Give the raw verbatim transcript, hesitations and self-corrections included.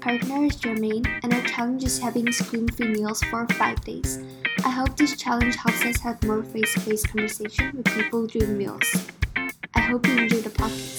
partner is Jermaine, and our challenge is having screen-free meals for five days. I hope this challenge helps us have more face-to-face conversation with people during meals. I hope you enjoy the podcast.